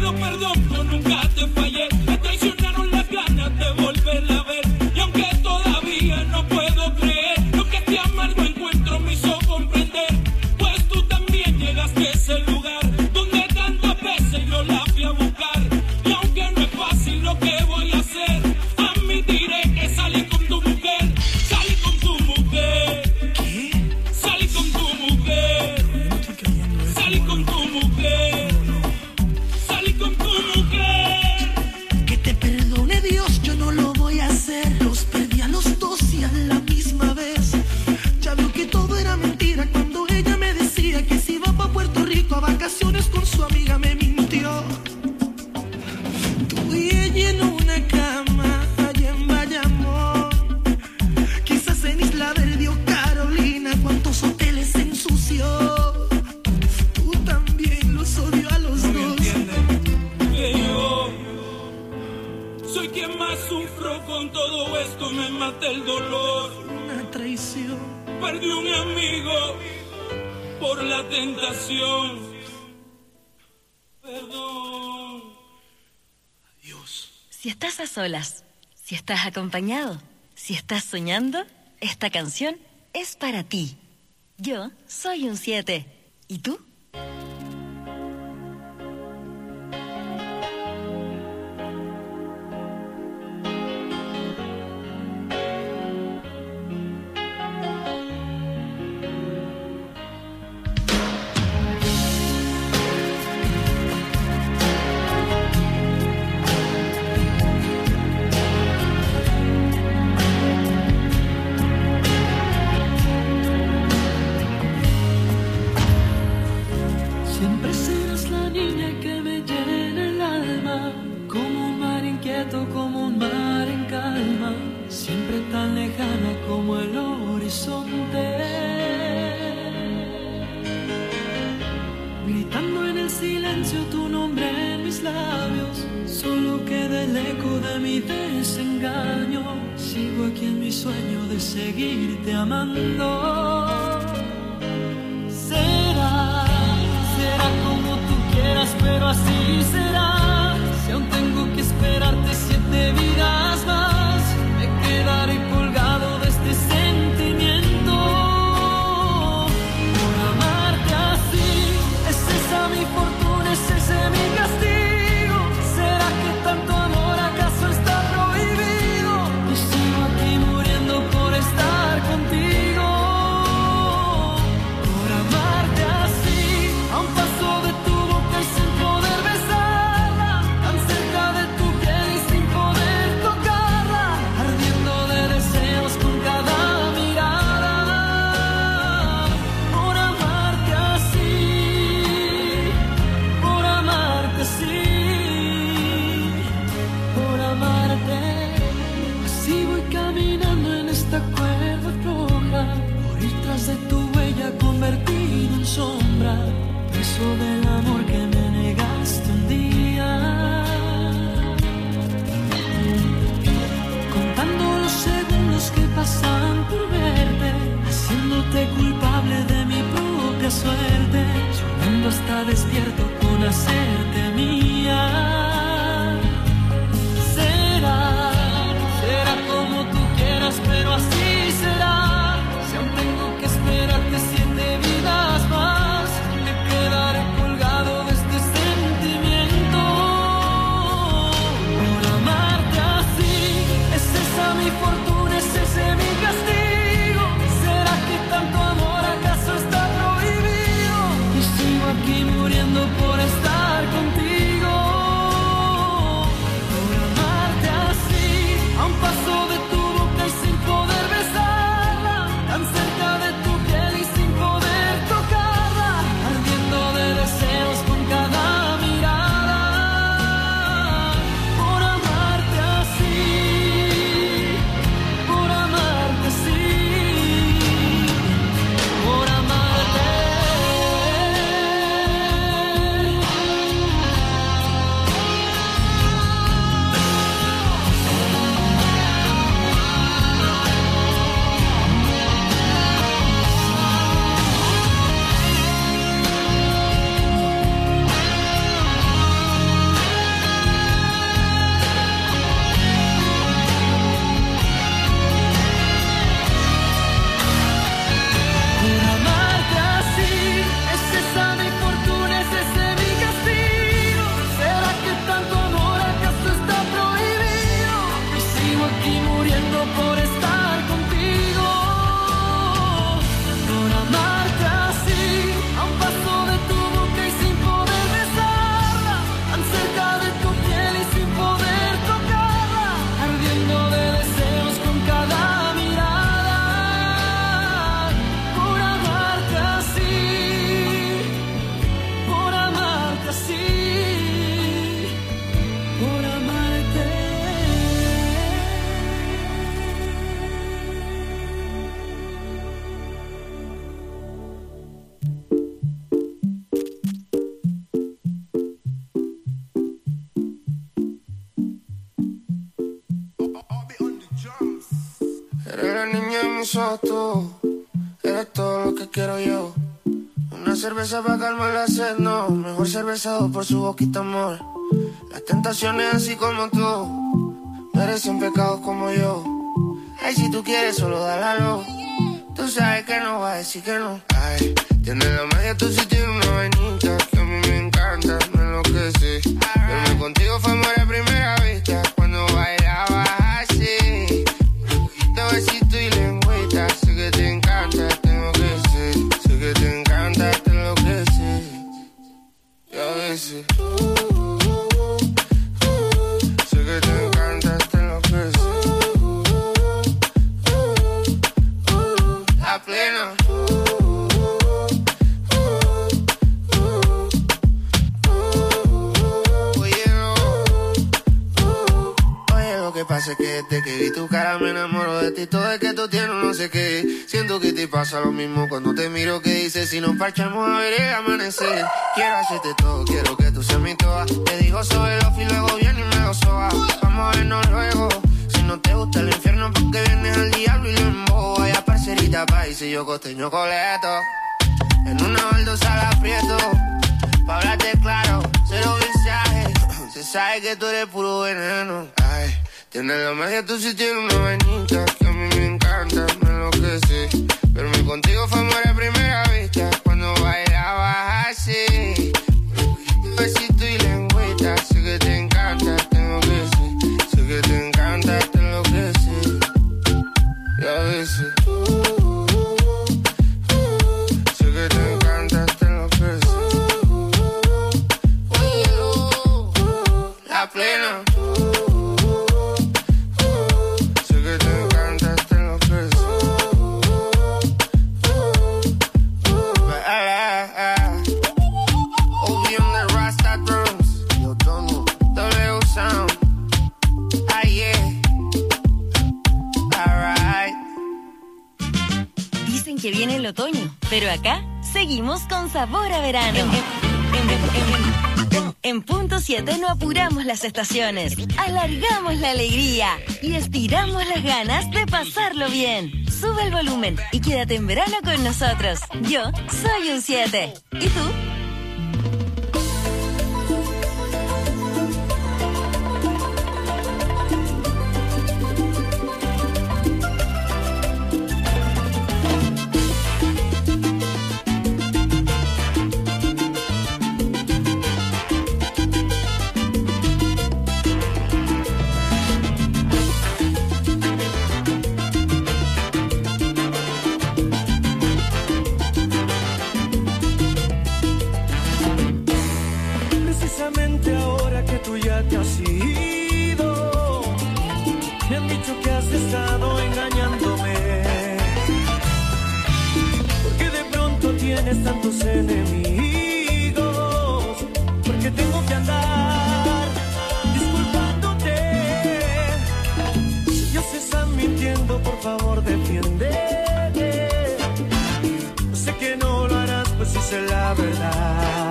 pido perdón, yo nunca te fallé. Me traicionaron las ganas de volverla a ver. Y aunque todavía no puedo creer lo que este amargo encuentro me hizo comprender, pues tú también llegaste a ese lugar donde tantas veces yo la fui a buscar. Y aunque no es fácil lo que voy a hacer, admitiré que salí con tu mujer. Salí con tu mujer. ¿Qué? Salí con tu mujer. No estoy creyendo esto. Salí con tu mujer. Salí con tu mujer. Que te perdone Dios, yo no lo voy a hacer. Los perdí a los dos y a la misma vez. Ya veo que todo era mentira cuando ella me decía que se iba pa' Puerto Rico a vacaciones con su amiga, me mintió. Tú y ella en una cama allá en Bayamón, quizás en Isla Verde o Carolina, cuántos hoteles se ensució. Tú también los odio a los No me dos. entienden que yo soy quien más sufro con todo esto. Me mata el dolor. Una traición. Perdí un amigo por la tentación. Perdón. Dios. Si estás a solas, si estás acompañado, si estás soñando, esta canción es para ti. Yo soy un 7. ¿Y tú? Siempre serás la niña que me llena el alma, como un mar inquieto, como un mar en calma, siempre tan lejana como el horizonte. Gritando en el silencio tu nombre en mis labios, solo queda el eco de mi desengaño. Sigo aquí en mi sueño de seguirte amando. Será como tú quieras, pero así será. Si aún tengo que esperarte 7 vidas más, me quedaré colgado de este sentimiento. Por amarte así, es esa mi fortuna, es ese mi castigo. ¿Será que tanto amor acaso está prohibido? Y sigo aquí muriendo por estar contigo. Por amarte así, a un paso de tu boca y sin poder besarla, tan cerca de tu piel y sin poder tocarla, ardiendo de deseos con cada mirada. Por amarte así, por amarte así, por amarte. Así voy caminando en esta cuerda floja, por ir tras de tu huella convertido en sombra, preso del amor que me negaste un día. Contando los segundos que pasan por verte, haciéndote culpable de mi propia suerte, soñando hasta despierto con hacerte mía. Será como tú quieras, pero así será. Si aún tengo que esperarte 7 vidas más, me quedaré colgado de este sentimiento. Por amarte así, es esa mi fortuna, es ese mi castigo. ¿Será que tanto amor acaso está prohibido? Y sigo aquí muriendo por estar contigo. mis ojos tú, eres todo lo que quiero yo. Una cerveza para calmar la sed, no, mejor cervezado por su boquita, amor. Las tentaciones así como tú, merecen pecados como yo. Ay, si tú quieres solo dálalo, tú sabes que no va a decir que no. Ay, tienes la magia, tú sí tienes una vainita que a mí me encanta, me enloquece. Verme contigo fue amor a primera vista, cuando bailabas así. Te besito y lengüita, sé que te encanta, tengo que ser. Sé que te encanta, te enloquece. Y a veces sé que te encanta, te enloquece. A plena. Lo que pasa es que desde que vi tu cara me enamoro de ti. Todo es que tú tienes no sé qué. Siento que te pasa lo mismo cuando te miro. Que dices si nos parchamos a ver el amanecer. Quiero hacerte todo, quiero que tú seas mi toa. Te digo sobre los y luego viene y me lo soba. Vamos a vernos luego. Si no te gusta el infierno porque vienes al diablo y lo embobo. Vaya parcerita país y yo costeño coleto. En una baldosa la aprieto. Pa' hablarte claro, cero visaje. Se sabe que tú eres puro veneno. Ay, tienes la magia, tú sí tienes una vainita que a mí me encanta, me enloquece. Verme contigo fue amor a primera vista, cuando bailabas así. Besito y lengüita, sé que te encanta, te enloquece. Sé que te encanta, te enloquece. Y a veces sé que te encanta, te enloquece. La plena. Sé que te encanta, te enloquece. Obi on the Rasta drums. Yo tono, W sound. Ah yeah. Alright. Dicen que viene el otoño, pero acá seguimos con sabor a verano. En punto 7 no apuramos las estaciones, alargamos la alegría y estiramos las ganas de pasarlo bien. Sube el volumen y quédate en verano con nosotros. Yo soy un 7. ¿Y tú? Ahora que tú ya te has ido, me han dicho que has estado engañándome, porque de pronto tienes tantos enemigos, porque tengo que andar disculpándote. Si ellos están mintiendo, por favor defiéndete. Sé que no lo harás, pues si sé la verdad.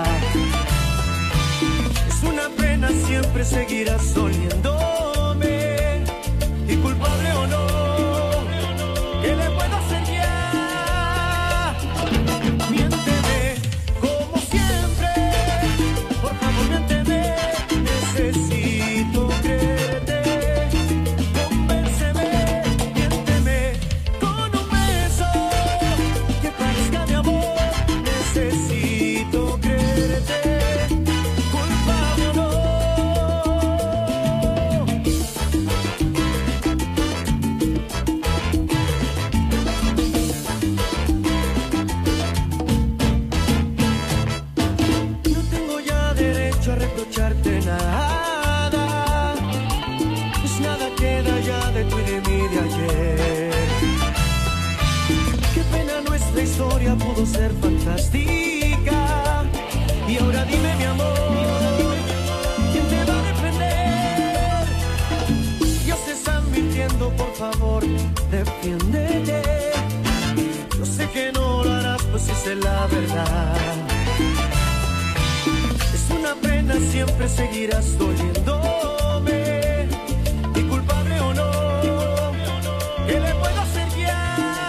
Una pena, siempre seguirás doliéndome. Y culpable o no, ¿qué le puedo hacer ya? Miénteme como siempre, por favor miénteme. Necesito creerte, convénceme. Miénteme con un beso que parezca mi amor. Necesito creerte. Nada, pues nada queda ya de tú y de mí de ayer. Qué pena nuestra historia pudo ser fantástica. Y ahora dime mi amor, ¿quién te va a defender? Ellos te están mintiendo, por favor, defiéndete. Yo sé que no lo harás, pues si sé la verdad. Una pena, siempre seguirás doliéndome. Y culpable o no, ¿qué le puedo hacer ya?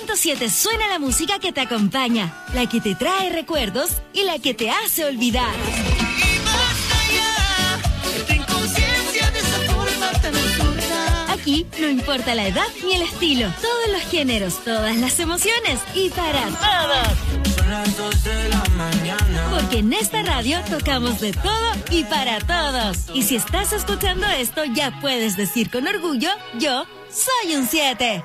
90.7 suena la música que te acompaña, la que te trae recuerdos y la que te hace olvidar. Y basta ya, esta inconsciencia de esa forma tan absurda. Aquí no importa la edad ni el estilo, todos los géneros, todas las emociones y para todos. Son las 2 de la mañana. Porque en esta radio tocamos de todo y para todos. Y si estás escuchando esto, ya puedes decir con orgullo, yo soy un 7.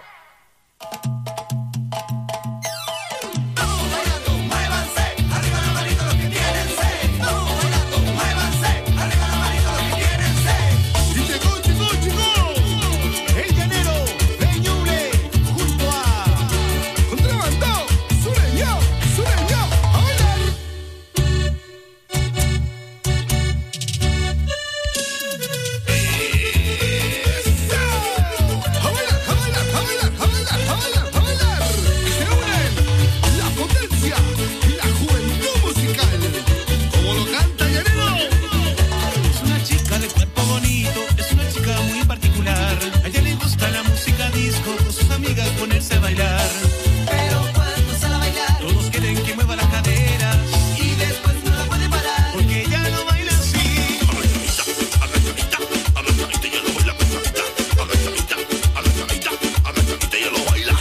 Ponerse a bailar, pero cuando sale a bailar, todos quieren que mueva las caderas y después no la puede parar, porque ella no baila así. Agachadita, agachadita, ella lo baila pesadita. Agachadita, agachadita, agachadita, ella lo baila.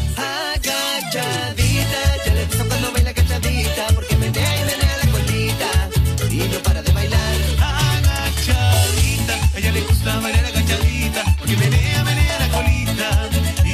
Agachadita, ya le gusta cuando baila agachadita, porque menea y menea la colita y no para de bailar. Agachadita, a ella le gusta bailar agachadita, porque menea, menea la colita.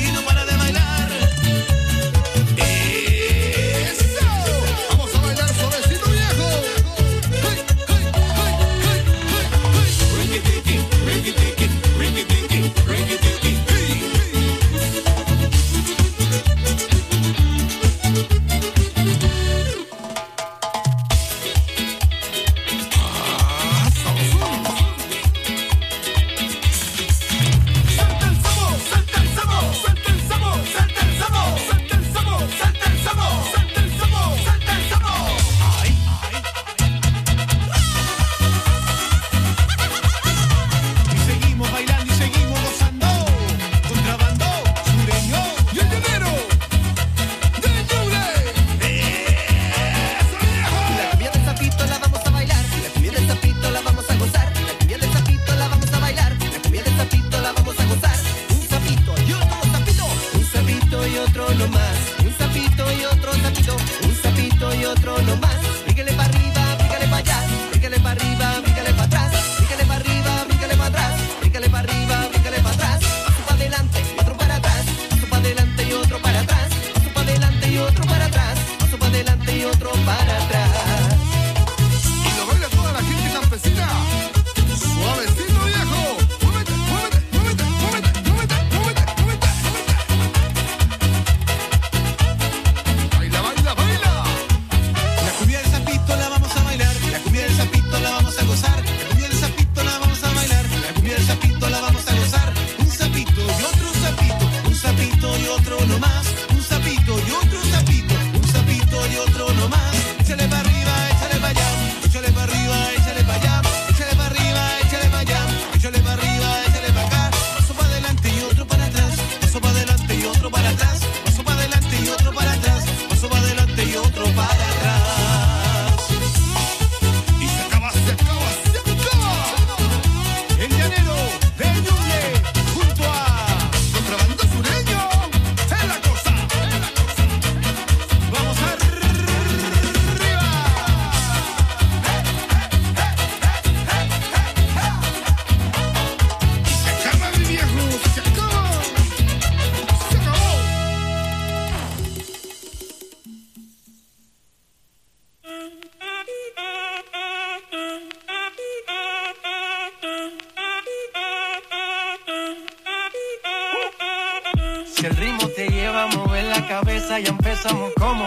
cabeza, ya empezamos como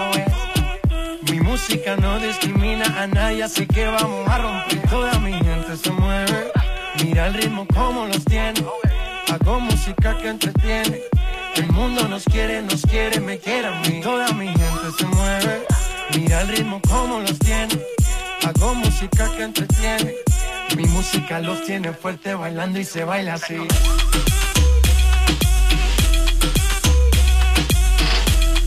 es. Mi música no discrimina a nadie, así que vamos a romper. Toda mi gente se mueve, mira el ritmo como los tiene. Hago música que entretiene. El mundo nos quiere, me quiere a mí. Toda mi gente se mueve, mira el ritmo como los tiene. Hago música que entretiene. Mi música los tiene fuerte bailando y se baila así.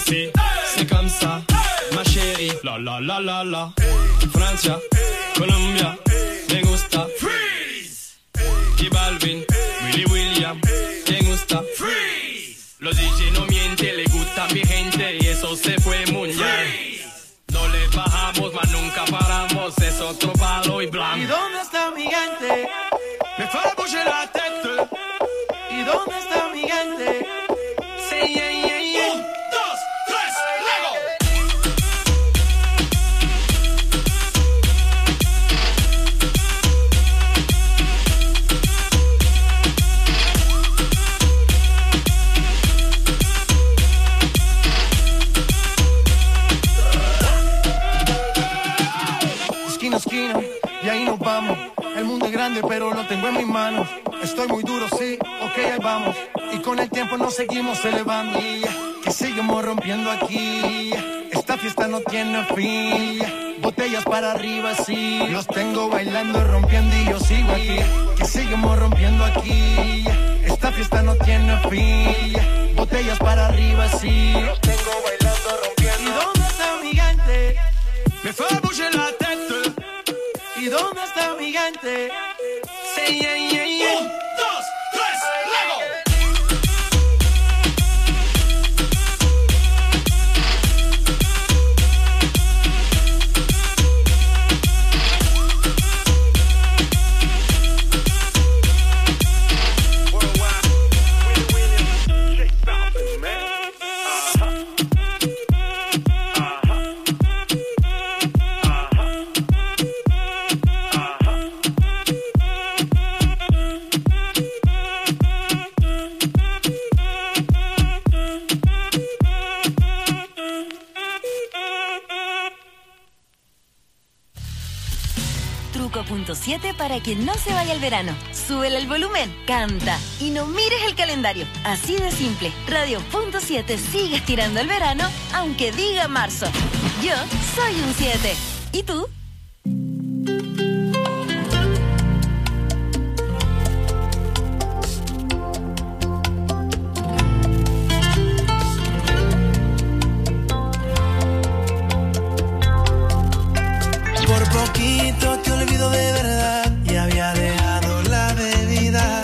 c'est comme ça, ma chérie. La la la la la. Francia, Colombia, me gusta. Freeze. J Balvin, Willy William, me gusta. Freeze. Los DJ no mienten, le gusta mi gente y eso se fue mundial. No le bajamos, mas nunca paramos, es otro palo y blanco. ¿Y dónde está mi gente? Me fue a bouger la tête. ¿Y dónde está mi gente? Sí, yeah, yeah, yeah. 1, 2, 3, luego. Esquina a esquina, y ahí nos vamos. El mundo es grande, pero lo tengo en mis manos. Estoy muy duro, sí, ok, ahí vamos. Y con el tiempo nos seguimos elevando. Que seguimos rompiendo aquí. Esta fiesta no tiene fin. Botellas para arriba, sí. Los tengo bailando, rompiendo y yo sigo aquí. Que seguimos rompiendo aquí. Esta fiesta no tiene fin. Botellas para arriba, sí. Los tengo bailando, rompiendo. ¿Y dónde está mi gente? Me fue a bouger la tête. ¿Y dónde está mi gente? Sí, yeah, yeah, yeah. 1, 2, 3, luego. Truco 7 para que no se vaya el verano. Súbele el volumen, canta y no mires el calendario. Así de simple. Radio Punto 7 sigue estirando el verano, aunque diga marzo. Yo soy un 7. ¿Y tú? Por poquito te olvido de verdad y había dejado la bebida.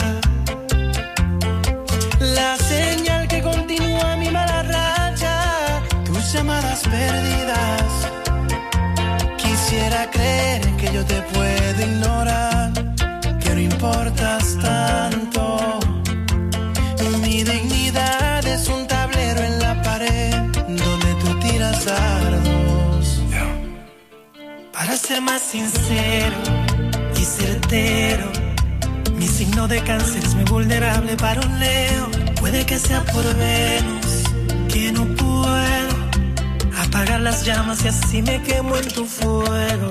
La señal que continúa mi mala racha, tus llamadas perdidas. Quisiera creer que yo te puedo ignorar, que no importas tanto. Mi dignidad es un tablero en la pared donde tú tiras dardos. Para ser más sincero y certero, mi signo de cáncer es muy vulnerable para un Leo. Puede que sea por Venus, que no puedo apagar las llamas y así me quemo en tu fuego.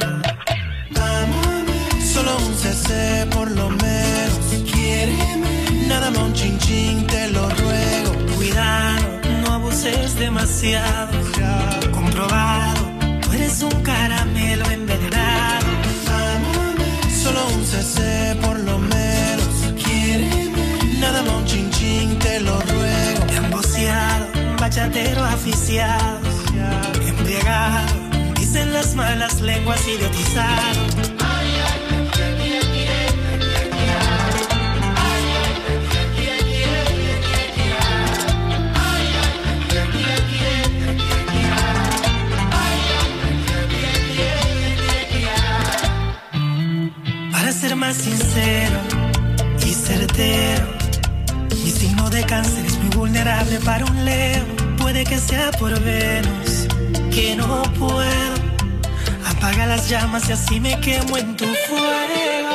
Solo un CC por lo menos, quiéreme. Nada más un chin chin, te lo ruego. Cuidado, no abuses demasiado. Comprobado, tú eres un caramelo envenenado. Solo un CC por lo menos, quiéreme. Nada más un chin chin, te lo ruego. Emboceado, bachatero aficiado, embriagado, dicen las malas lenguas, idiotizado. Para ser más sincero y certero, mi signo de cáncer es muy vulnerable para un Leo. Puede que sea por Venus, que no puedo apagar las llamas y así me quemo en tu fuego.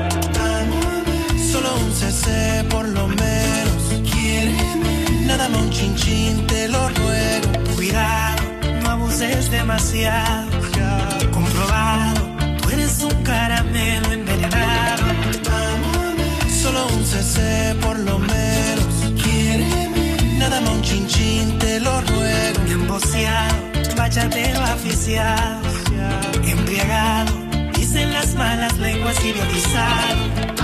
Solo un CC por lo menos, quiéreme. Nada más un chin chin, te lo ruego. Cuidado, no abuses demasiado. Comprobado, tú eres un caramelo envenenado. Solo un CC por lo menos, quiéreme. Nada más un chin chin, te lo ruego. Emboceado, bachatero aficiado, embriagado, dicen las malas lenguas, idiotizado.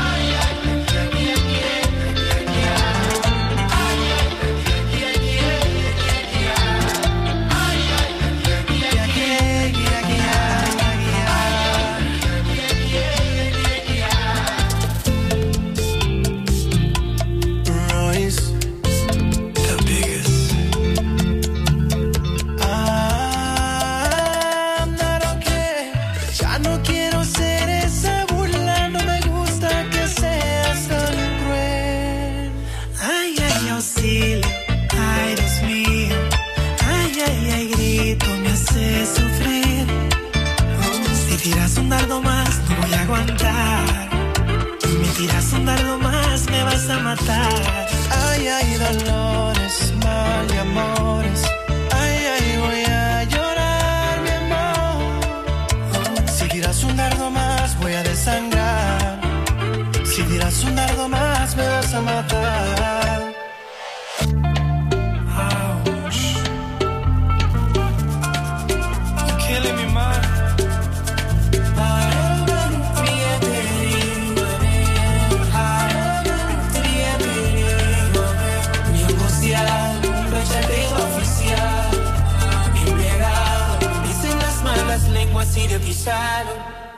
matar. Ay, ay, dolores, mal y amores. Ay, ay, voy a llorar, mi amor. Si tiras un dardo más, voy a desangrar. Si tiras un dardo más, me vas a matar. Ouch. You're killing me, man. Lenguas y de pisado.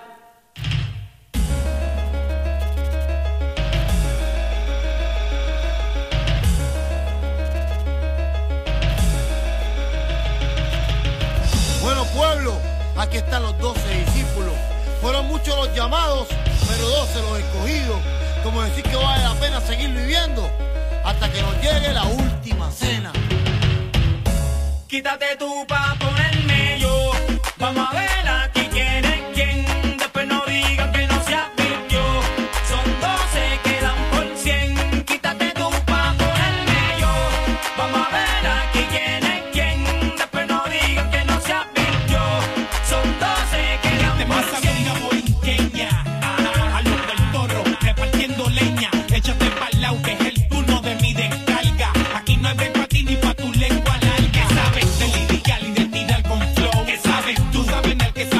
Bueno, pueblo, aquí están los 12 discípulos. Fueron muchos los llamados, pero 12 los escogidos. Como decir que vale la pena seguir viviendo hasta que nos llegue la última cena. Quítate tú pa' ponerme yo. Vamos a ver aquí quién es quién. Después no digan que no se advirtió. Son 12, quedan por 100. Quítate tú pa' ponerme yo. Vamos a ver aquí quién es quién. Después no digan que no se advirtió. Son 12, quedan por 100. Una borinqueña, a los del Toro, repartiendo leña. Échate pa'l lado que es el turno de mi descarga. Aquí no hay break pa' ti ni pa' tu lengua larga. Sabes de lidiar y de tirar con flow. Que sabes, tú sabes en el que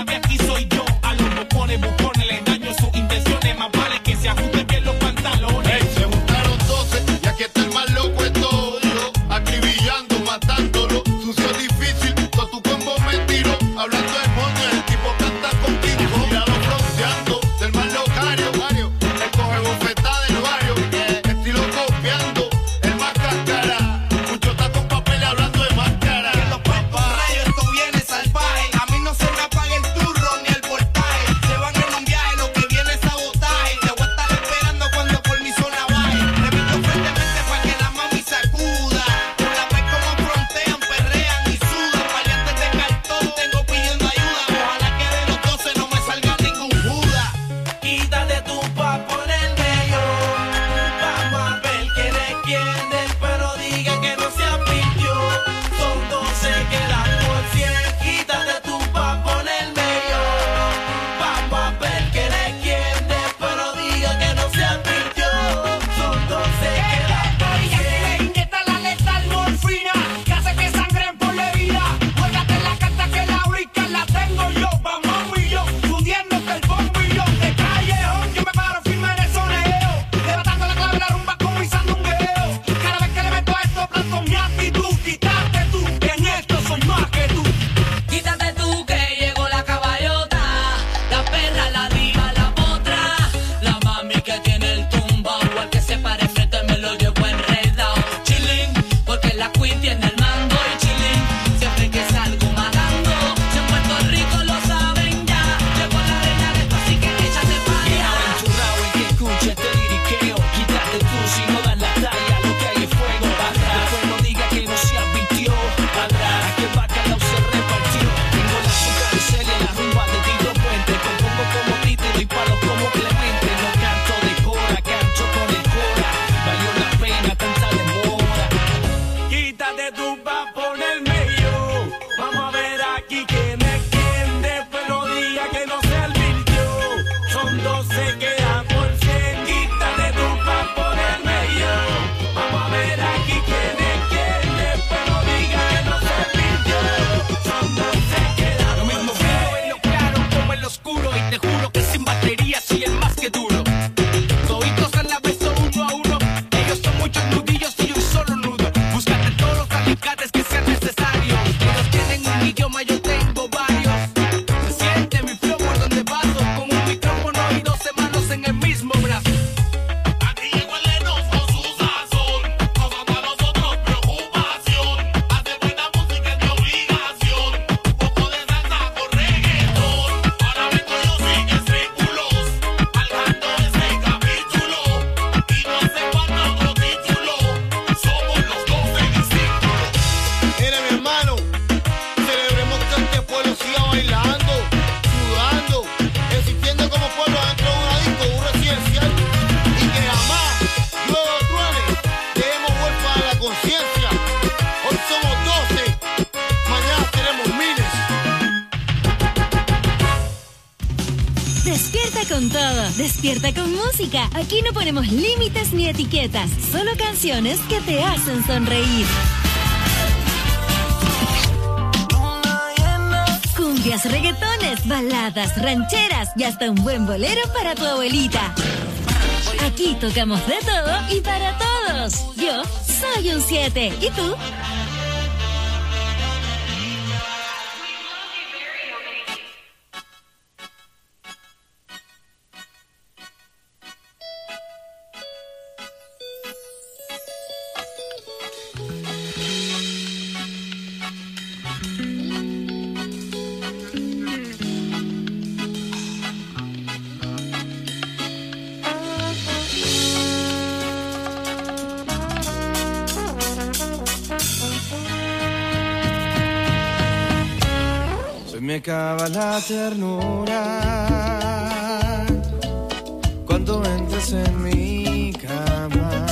Despierta con todo, despierta con música. Aquí no ponemos límites ni etiquetas, solo canciones que te hacen sonreír. Cumbias, reggaetones, baladas, rancheras y hasta un buen bolero para tu abuelita. Aquí tocamos de todo y para todos. Yo soy un 7. ¿Y tú? Me acaba la ternura cuando entres en mi cama,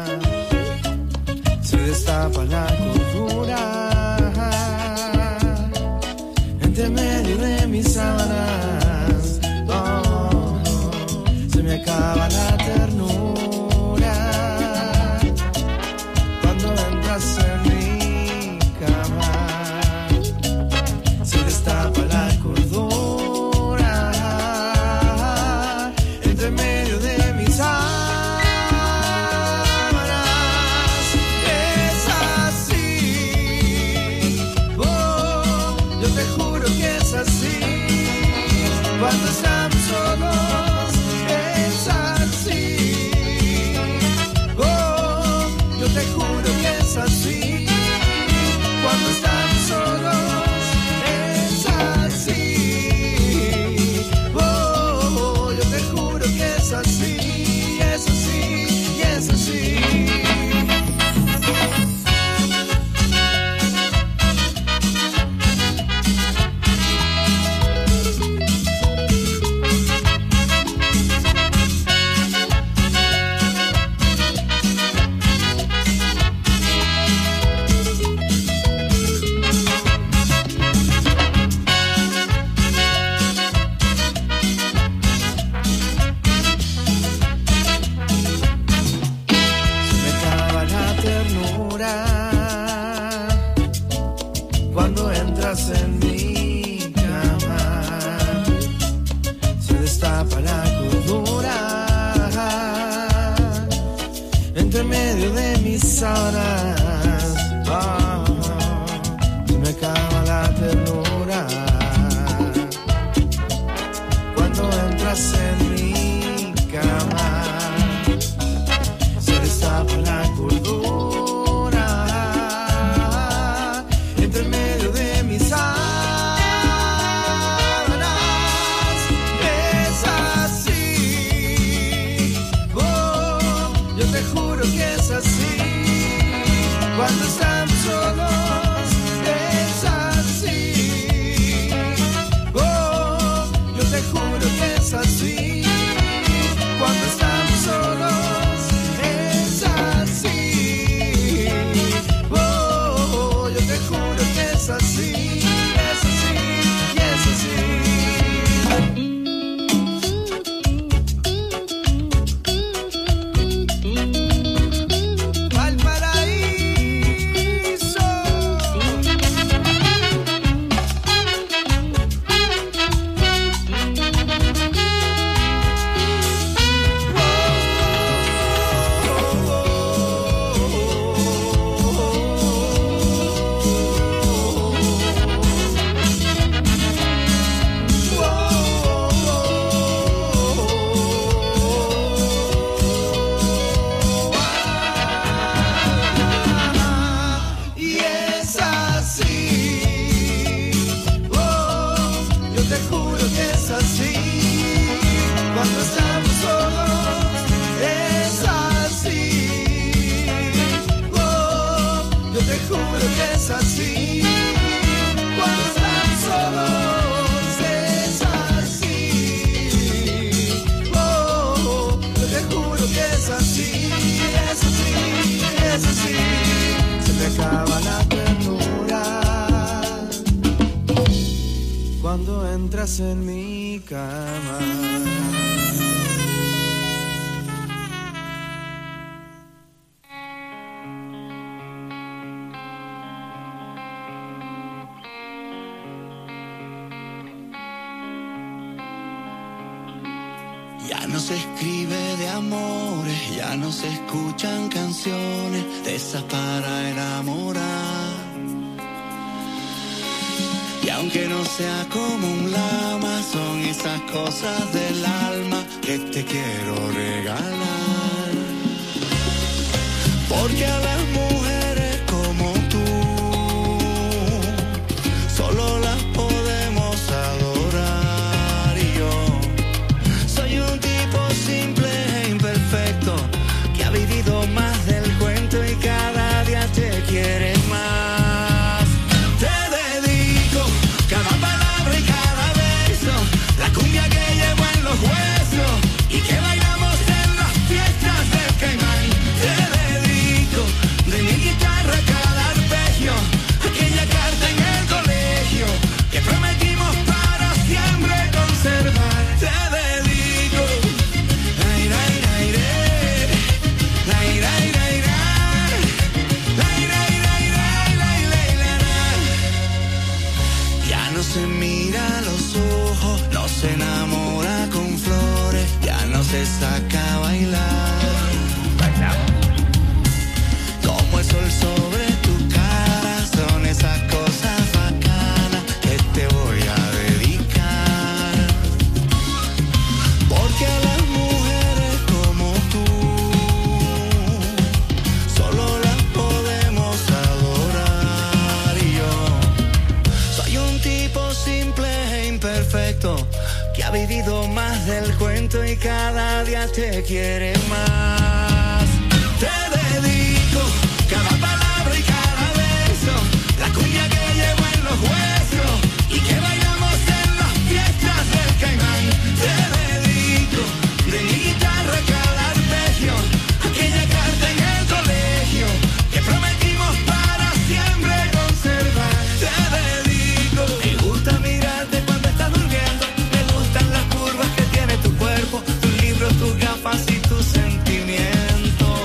se destapa la cordura entre medio de mis sábanas. Oh, se me acaba la ternura cuando entras en mi cama. Tapa la cordura entre medio de mis sábanas. Es así, oh, yo te juro que es así. Cuando estamos solos es así, oh, yo te juro que es así. Cuando estamos solos así, es así, y es así. Cuando entras en mi cama, se destapa la cordura entre medio de mis sábanas. Oh, se me acaba la ternura cuando entras en mi cama, se destapa la cordura entre medio de mis sábanas. Es así, oh, yo te juro que es así. Cuando estamos solos es así, oh, yo te juro que es así. mi cama. Ya no se escribe de amores, ya no se escuchan canciones de esas para enamorar. Y aunque no sea como un lama, son esas cosas del alma que te quiero regalar. Porque a las mujeres como tú solo las podemos adorar. Y yo soy un tipo simple e imperfecto que ha vivido más del cuento y cada día te quiere más. Te dedico cada palabra y cada beso, la cumbia que llevo en los huesos y que bailamos en las fiestas del Caimán. Te dedico de mi guitarra cada arpegio, aquella carta en el colegio que prometimos para siempre conservar. Te dedico ya no se mira a los ojos, no se enamora con flores, ya no se saca a bailar. Como el sol sobre tu cara, son esas cosas bacanas que te voy a dedicar. Porque a las mujeres como tú solo las podemos adorar. Y yo soy un tipo simple e imperfecto que ha vivido más del cuento y cada día te quiere más. Te dedico cada palabra y cada beso, la cumbia que llevo en los huesos y que bailamos en las fiestas del Caimán. Te dedico de mi guitarra cada arpegio, aquella carta en el colegio que prometimos para siempre conservar. Te dedico. Me gusta mirarte cuando estás durmiendo, me gustan las curvas que tiene tu cuerpo, tus libros, tus gafas y tus sentimientos.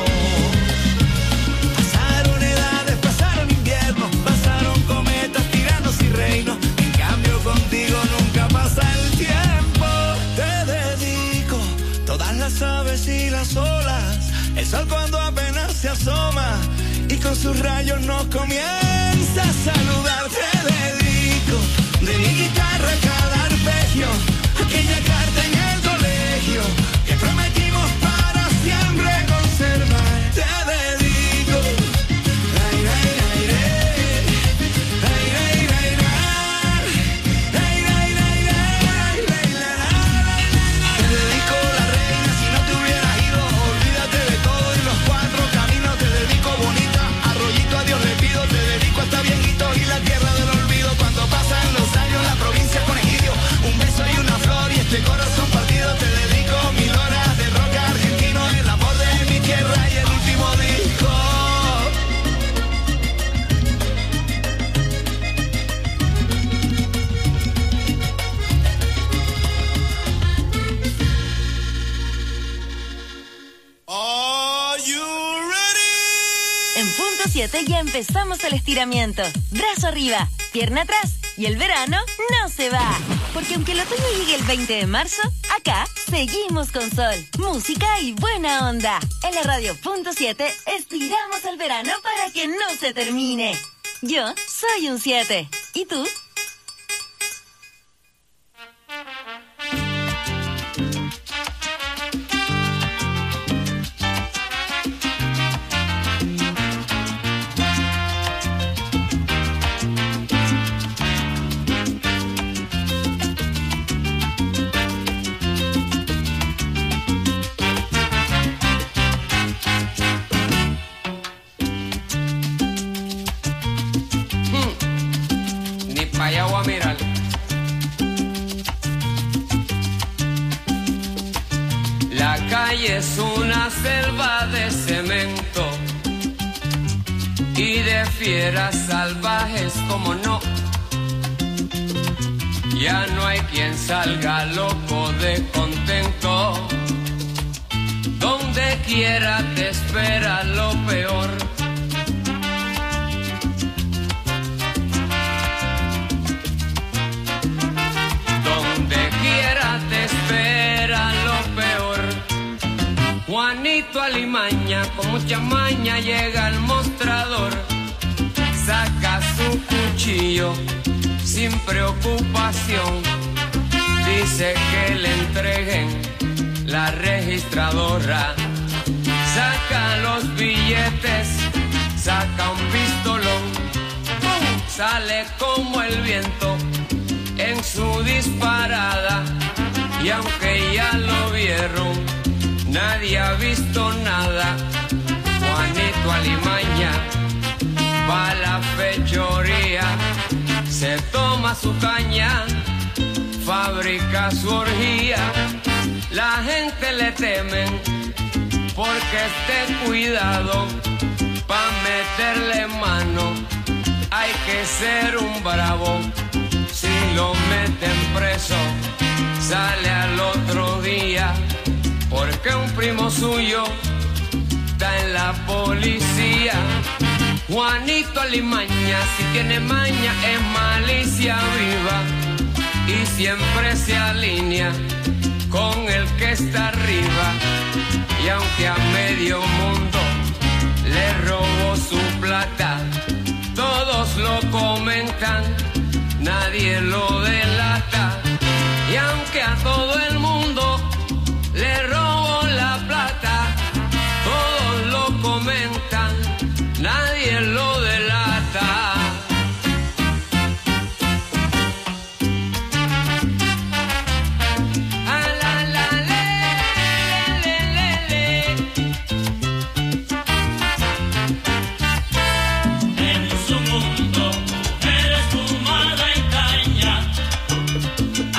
Pasaron edades, pasaron inviernos, pasaron cometas, tiranos y reinos. En cambio contigo nunca pasa el tiempo. Te dedico todas las aves y las olas, el sol cuando apenas se asoma y con sus rayos nos comienza a saludar. Te dedico de mi guitarra cada arpegio, aquella carta en el colegio que prometimos para siempre conservar. Te dedico te dedico la reina, si no te hubieras ido, olvídate de todo y los cuatro caminos. Te dedico bonita, arroyito a Dios le pido. Te dedico hasta viejitos y la tierra del olvido. Cuando pasan los años la provincia con egidio, un beso y una flor y este corazón partido. Te dedico 1000 horas de rock argentino, el amor de mi tierra y el último disco. Are you ready? En punto 7 ya empezamos el estiramiento. Brazo arriba, pierna atrás y el verano no se va. Porque aunque el otoño llegue el 20 de marzo, acá seguimos con sol, música y buena onda. En la radio punto 7 estiramos el verano para que no se termine. Yo soy un 7. ¿Y tú? Ni pa' allá voy a mirar. La calle es una selva de cemento y de fieras salvajes, como no. Ya no hay quien salga loco de contento. Donde quiera te espera lo peor. Donde quiera te espera lo peor. Juanito Alimaña con mucha maña llega al mostrador. Saca su cuchillo sin preocupación. Dice que le entreguen la registradora. Saca los billetes, saca un pistolón. ¡Pum! Sale como el viento en su disparada. Y aunque ya lo vieron, nadie ha visto nada. Juanito Alimaña va a la fechoría, se toma su caña, fabrica su orgía. La gente le temen porque esté cuidado. Pa' meterle mano hay que ser un bravo. Si lo meten preso, sale al otro día, porque un primo suyo está en la policía. Juanito Alimaña, si tiene maña, es malicia viva y siempre se alinea con el que está arriba. Y aunque a medio mundo le robó su plata, todos lo comentan, nadie lo delata. Y aunque a todo el mundo le robó la plata, todos lo comentan, nadie lo delata. En su mundo eres fumada y caña.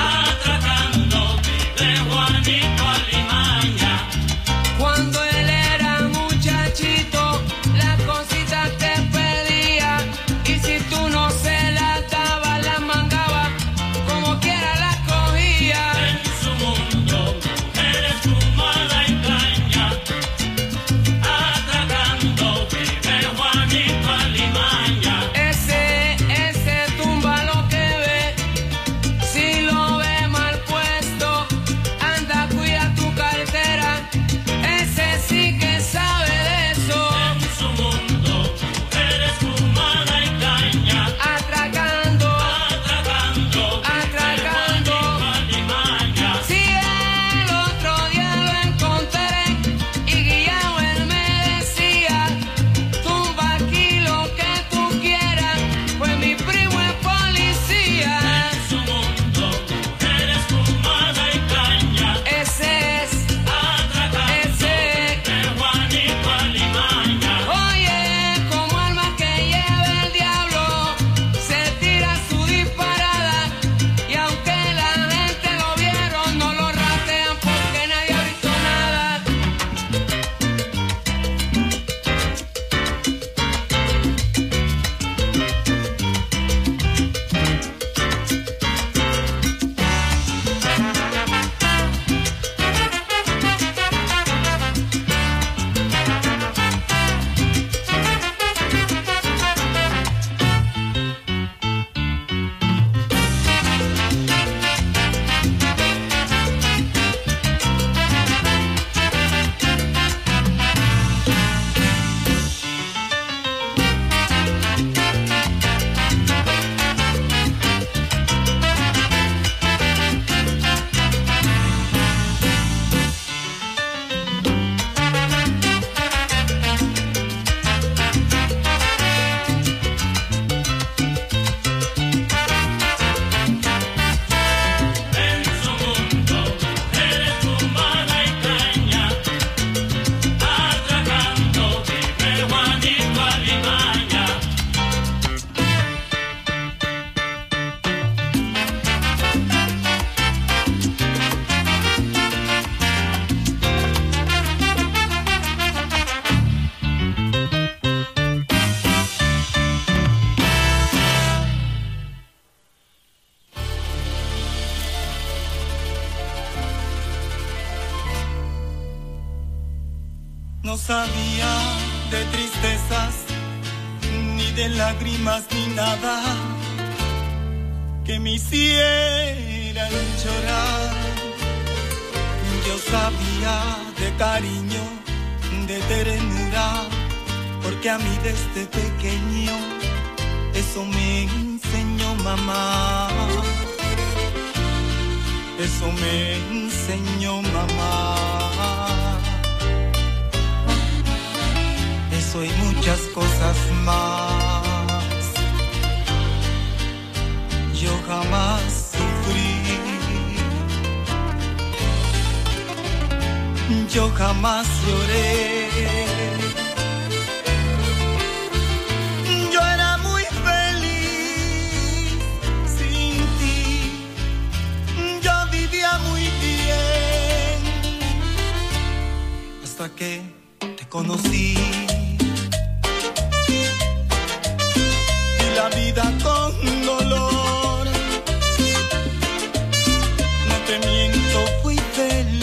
No sabía de tristezas, ni de lágrimas, ni nada que me hicieran llorar. Yo sabía de cariño, de ternura, porque a mí desde pequeño eso me enseñó mamá. Eso me enseñó mamá. Eso y muchas cosas más. Yo jamás sufrí. Yo jamás lloré. Yo era muy feliz sin ti. Yo vivía muy bien hasta que te conocí. Y la vida con dolor, no te miento, fui feliz.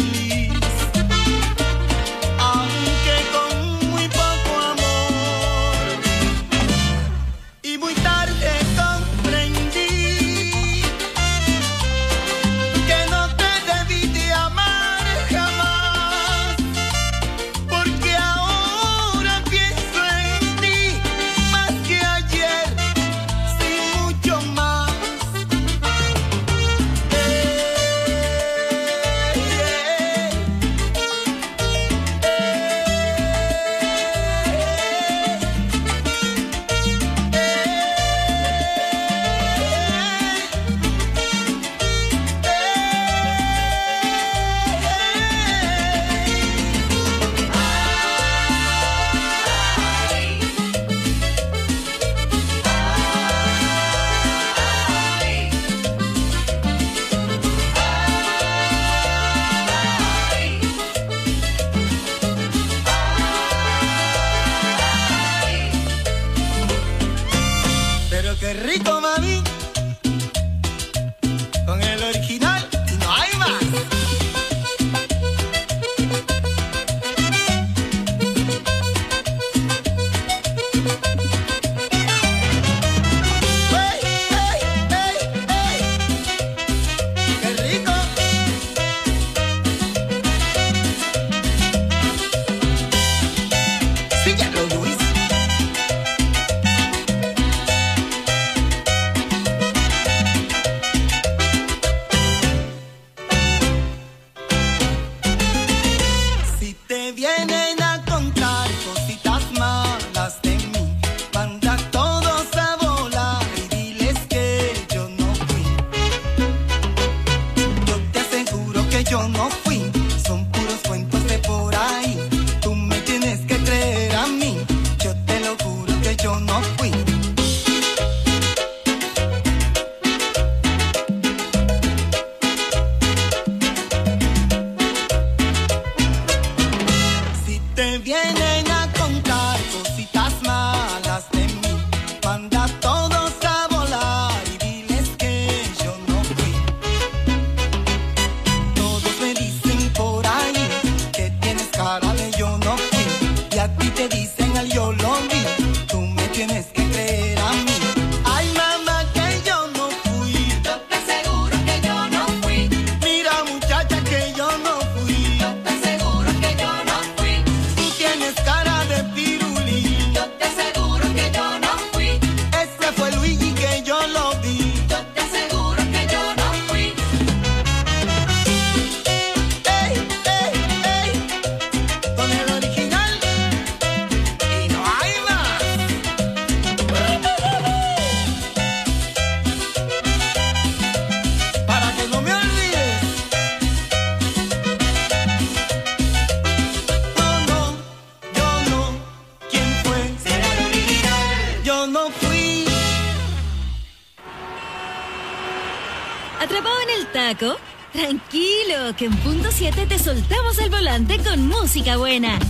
Tranquilo, que en punto 7 te soltamos el volante con música buena.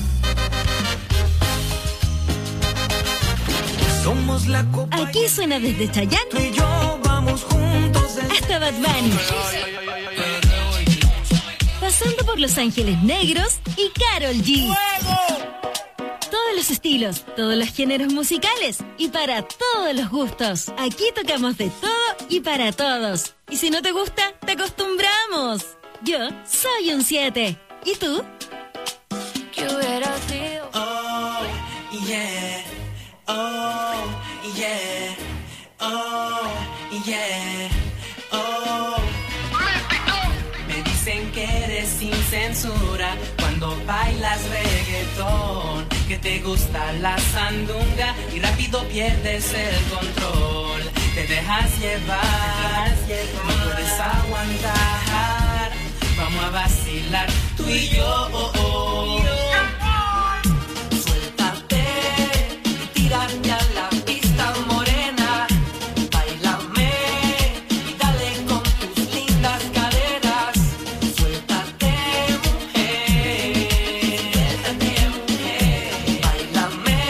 Somos la copa. Aquí suena desde Chayanne. Tú y yo vamos juntos hasta Bad Bunny. Pasando por Los Ángeles Negros y Karol G. ¡Fuego! los estilos, todos los géneros musicales y para todos los gustos. Aquí tocamos de todo y para todos. Y si no te gusta, te acostumbramos. Yo soy un 7. ¿Y tú? ¿Qué hubiera sido? Oh, yeah. Oh, yeah. Oh, yeah. Oh. Me dicen que eres sin censura cuando bailas reggaetón, que te gusta la sandunga y rápido pierdes el control. Te dejas llevar, no puedes aguantar. Vamos a vacilar tú y yo. Suéltate y tírate a la pista morena. Báilame y dale con tus lindas caderas. Suéltate, mujer. Suéltate, mujer. Báilame,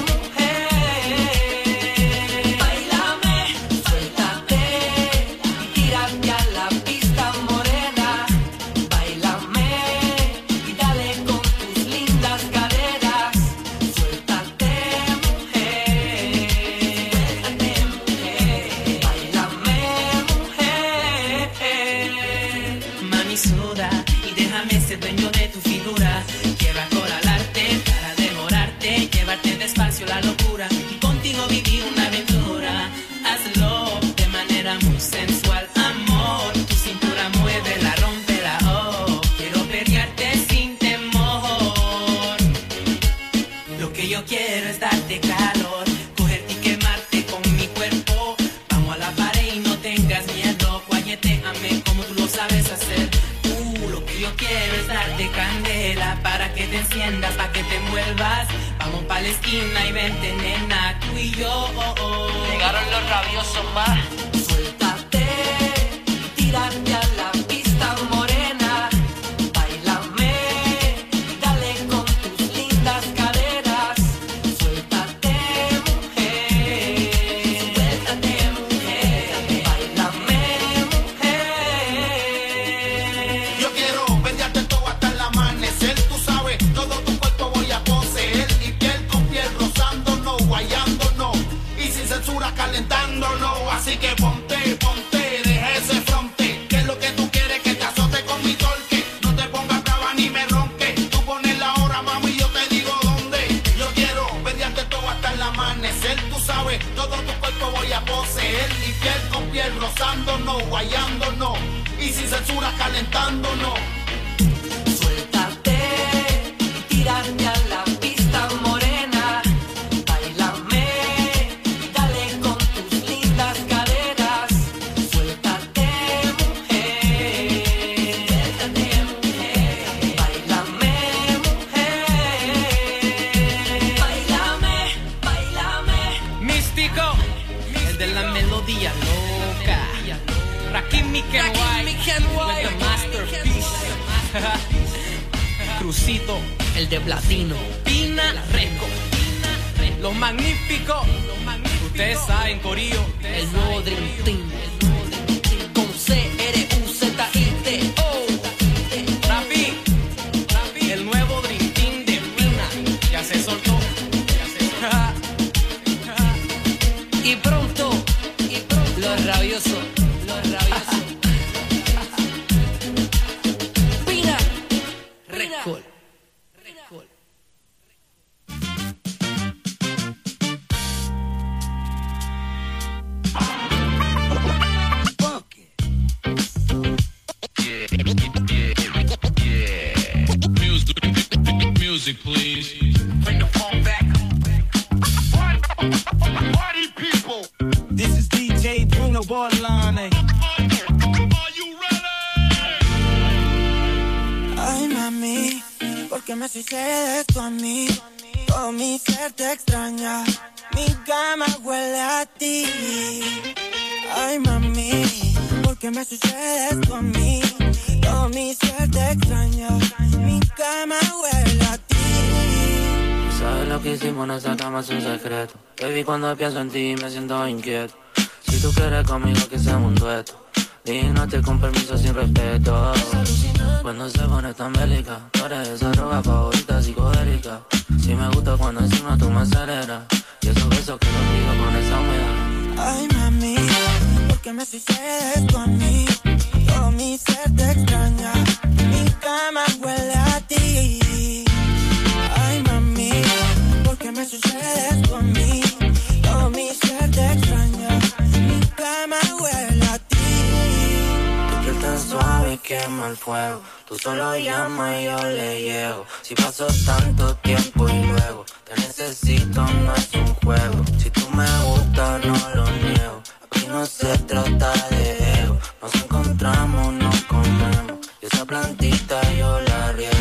mujer. Báilame. Suéltate y tírate a la pista morena. Báilame y dale con tus lindas caderas. Suéltate, mujer. Suéltate, mujer. Báilame, mujer. Mami, suda y déjame ser dueño de tu figura. Quiero acorralarte para devorarte, llevarte despacio la locura y contigo vivir una aventura. Hazlo de manera muy sensual, amor. Tu cintura muévela, rómpela, oh. Quiero pelearte sin temor. Lo que yo quiero es darte calor, cogerte y quemarte con mi cuerpo. Vamos a la pared y no tengas miedo. Guayetéame como tú lo sabes hacer. Lo que yo quiero es darte candela para que te enciendas, para que te envuelvas. Vamos pa' la esquina y vente, nena, tú y yo. Llegaron los rabiosos más. Suéltate y tírate a la pista morena. Báilame y dale con tus lindas caderas. Suéltate, mujer. Suéltate, mujer. Báilame, mujer. Yo quiero venderte todo hasta el amanecer, tú sabes, todo tu cuerpo voy a poseer. Y piel con piel rozándonos, guayándonos y sin censura calentándonos. Así que ponte, deja ese fronte. Que es lo que tú quieres, que te azote con mi torque. No te pongas brava ni me ronque. Tú pones la hora, mami, y yo te digo dónde. Yo quiero venderte todo hasta el amanecer, tú sabes, todo tu cuerpo voy a poseer. Y piel con piel rozándonos, guayándonos y sin censura calentándonos. Suéltate y tírate a la pista morena. Báilame y dale con tus lindas caderas. Suéltate, mujer. Suéltate, mujer. Báilame, mujer. Báilame. Místico, el de la melodía loca. Rakim Kenway with the masterpiece. Crucito, el de platino. Pina Reco, los magníficos. Ustedes saben, corillo, el nuevo Dream Team. Con CRUZITO. Rafi, el nuevo Dream Team de Pina. Ya se soltó. Y pronto, los rabiosos. Pina Record. Music, please. Bring the phone back. Party people. This is DJ Bruno Bordelon. Ay, mami, ¿por qué me sucede esto a mí? Todo mi ser te extraña, mi cama huele a ti. Ay, mami, ¿por qué me sucede esto a mí? Todo mi ser te extraña, mi cama huele a ti. Sabes lo que hicimos en esa cama es un secreto. Baby, cuando pienso en ti me siento inquieto. Si tú quieres conmigo que sea un dueto, dígate con permiso sin respeto. cuando se pone tan bélica. Tú eres esa droga favorita psicodélica. Si me gusta cuando encima tú me aceleras. Y esos besos que contigo con esa humedad. Ay, mami, ¿por qué me sucede esto a mí? Todo mi ser te extraña. Mi cama huele a ti. Ay, mami, ¿por qué me sucede esto a mí? Todo mi ser te extraña. Mi cama huele a ti. Tu piel tan suave quema el fuego. Tú solo llamas y yo le llego. Si paso tanto tiempo y luego te necesito, no es un juego. Si tú me gustas, no lo niego. Aquí no se trata de ego. Nos encontramos, nos comemos. Y esa plantita yo la riego.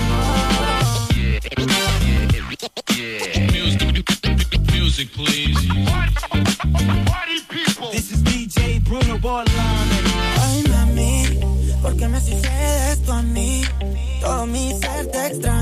Music, please. Party people. This is DJ Bruno Borlane. Ay, mami, ¿por qué me sucede esto a mí? Todo mi ser te extraña.